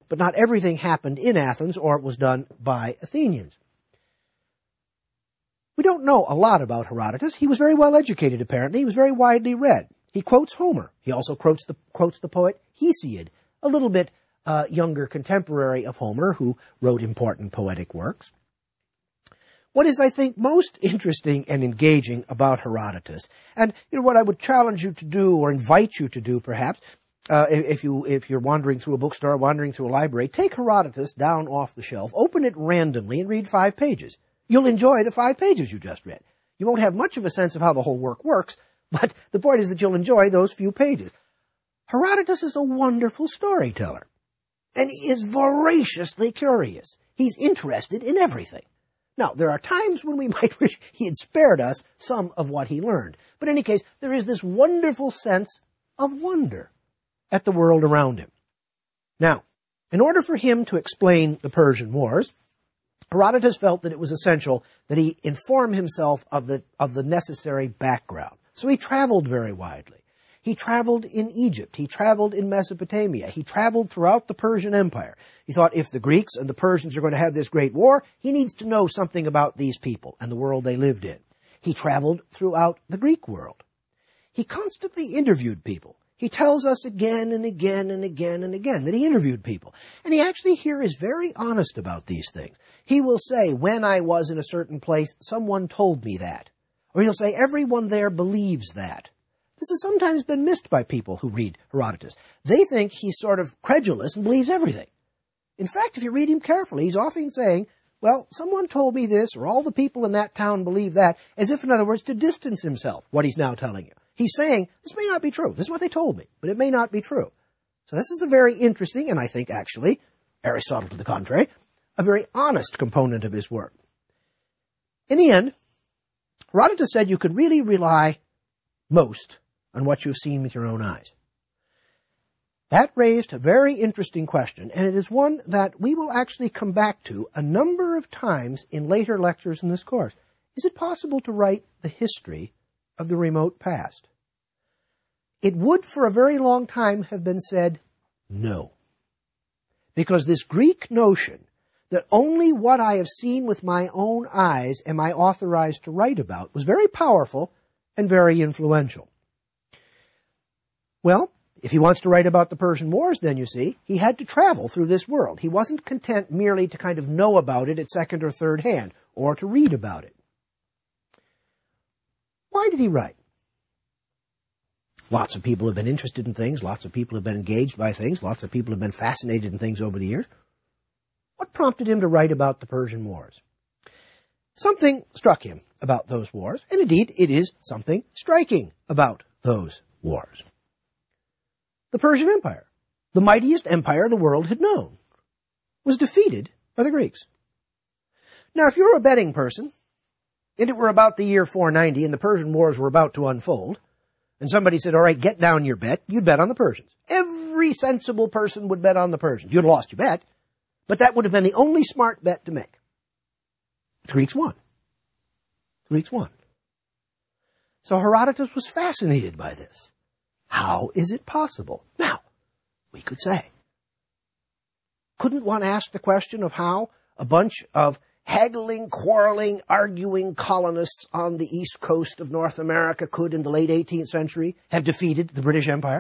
but not everything happened in Athens or it was done by Athenians. We don't know a lot about Herodotus. He was very well educated, apparently. He was very widely read. He quotes Homer. He also quotes the poet Hesiod, a little bit younger contemporary of Homer who wrote important poetic works. What is, I think, most interesting and engaging about Herodotus, and what I would challenge you to do, or invite you to do, perhaps, if you're wandering through a bookstore, wandering through a library, take Herodotus down off the shelf, open it randomly, and read 5 pages. You'll enjoy the 5 pages you just read. You won't have much of a sense of how the whole work works, but the point is that you'll enjoy those few pages. Herodotus is a wonderful storyteller, and he is voraciously curious. He's interested in everything. Now, there are times when we might wish he had spared us some of what he learned. But in any case, there is this wonderful sense of wonder at the world around him. Now, in order for him to explain the Persian Wars, Herodotus felt that it was essential that he inform himself of the necessary background. So he traveled very widely. He traveled in Egypt. He traveled in Mesopotamia. He traveled throughout the Persian Empire. He thought if the Greeks and the Persians are going to have this great war, he needs to know something about these people and the world they lived in. He traveled throughout the Greek world. He constantly interviewed people. He tells us again and again and again and again that he interviewed people. And he actually here is very honest about these things. He will say, when I was in a certain place, someone told me that. Or he'll say, everyone there believes that. This has sometimes been missed by people who read Herodotus. They think he's sort of credulous and believes everything. In fact, if you read him carefully, he's often saying, well, someone told me this, or all the people in that town believe that, as if, in other words, to distance himself, what he's now telling you. He's saying, this may not be true. This is what they told me, but it may not be true. So this is a very interesting, and I think actually, Aristotle to the contrary, a very honest component of his work. In the end, Herodotus said you can really rely most on what you've seen with your own eyes. That raised a very interesting question, and it is one that we will actually come back to a number of times in later lectures in this course. Is it possible to write the history of the remote past? It would for a very long time have been said no. Because this Greek notion that only what I have seen with my own eyes am I authorized to write about was very powerful and very influential. Well, if he wants to write about the Persian Wars, then you see, he had to travel through this world. He wasn't content merely to kind of know about it at second or third hand, or to read about it. Why did he write? Lots of people have been interested in things. Lots of people have been engaged by things. Lots of people have been fascinated in things over the years. What prompted him to write about the Persian Wars? Something struck him about those wars, and indeed it is something striking about those wars. The Persian Empire, the mightiest empire the world had known, was defeated by the Greeks. Now, if you're a betting person, and it were about the year 490 and the Persian Wars were about to unfold, and somebody said, all right, get down your bet, you'd bet on the Persians. Every sensible person would bet on the Persians. You'd have lost your bet, but that would have been the only smart bet to make. The Greeks won. The Greeks won. So Herodotus was fascinated by this. How is it possible? Now, we could say, couldn't one ask the question of how a bunch of haggling, quarreling, arguing colonists on the east coast of North America could, in the late 18th century, have defeated the British Empire?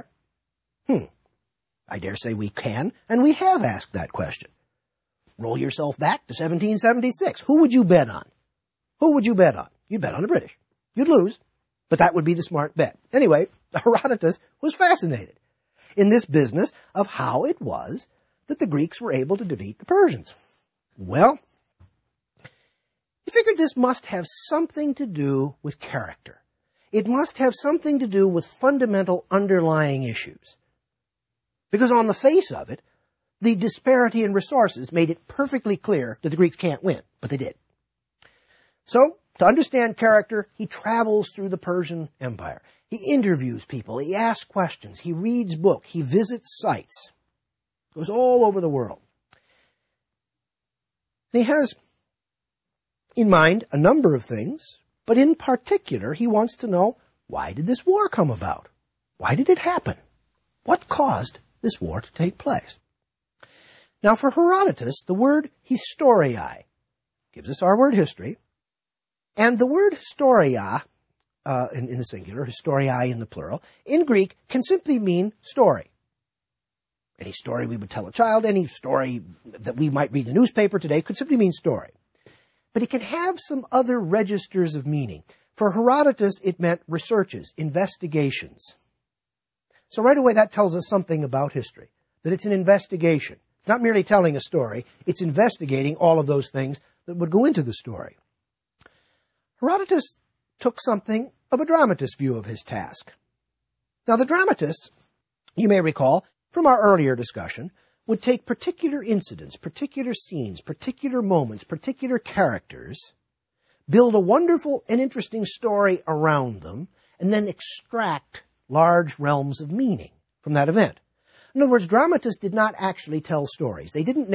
I dare say we can, and we have asked that question. Roll yourself back to 1776. Who would you bet on? Who would you bet on? You'd bet on the British. You'd lose, but that would be the smart bet. Anyway, Herodotus was fascinated in this business of how it was that the Greeks were able to defeat the Persians. Well, he figured this must have something to do with character. It must have something to do with fundamental underlying issues. Because on the face of it, the disparity in resources made it perfectly clear that the Greeks can't win, but they did. So, to understand character, he travels through the Persian Empire. He interviews people, he asks questions, he reads books, he visits sites. Goes all over the world. And he has in mind a number of things, but in particular, he wants to know, why did this war come about? Why did it happen? What caused this war to take place? Now for Herodotus, the word historiai gives us our word history, and the word historia, in the singular, historiai in the plural, in Greek can simply mean story. Any story we would tell a child, any story that we might read in the newspaper today could simply mean story. But it can have some other registers of meaning. For Herodotus, it meant researches, investigations. So right away that tells us something about history, that it's an investigation. It's not merely telling a story, it's investigating all of those things that would go into the story. Herodotus took something of a dramatist view of his task. Now the dramatist, you may recall from our earlier discussion, would take particular incidents, particular scenes, particular moments, particular characters, build a wonderful and interesting story around them, and then extract large realms of meaning from that event. In other words, dramatists did not actually tell stories. They didn't